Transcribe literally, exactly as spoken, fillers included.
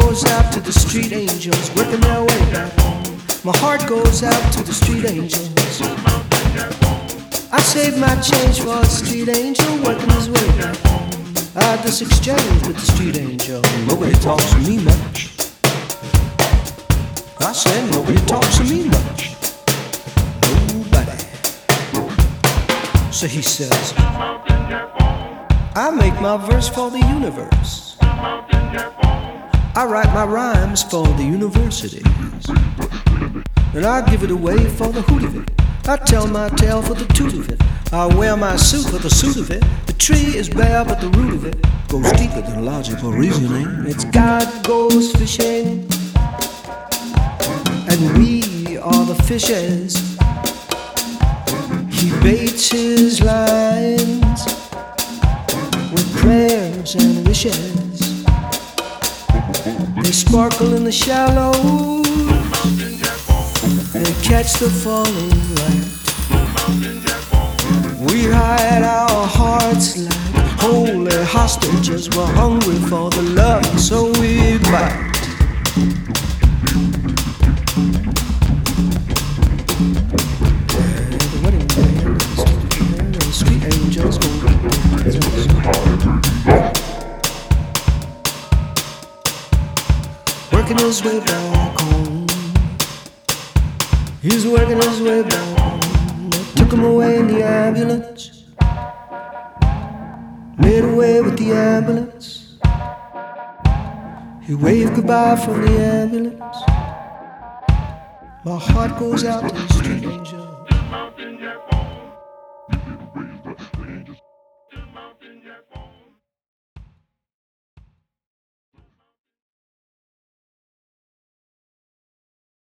goes out to the street angels working their way back home. My heart goes out to the street angels. I saved my change for a street angel working his way back home. I had this exchange with the street angel. Nobody talks to me much. I said nobody talks to me much. Nobody. So he says, I make my verse for the universe. I write my rhymes for the universities. And I give it away for the hoot of it. I tell my tale for the toot of it. I wear my suit for the suit of it. The tree is bare, but the root of it goes deeper than logical reasoning. It's God goes fishing, and we are the fishes. He baits his lines with prayers and wishes. They sparkle in the shallows. They catch the falling light. We hide our hearts like holy hostages. We're hungry for the love, so we bite. The wedding band and the street angels go. Working his way back home. He's working his way back home. They took him away in the ambulance. Made away with the ambulance. He waved goodbye from the ambulance. My heart goes out to the street angel.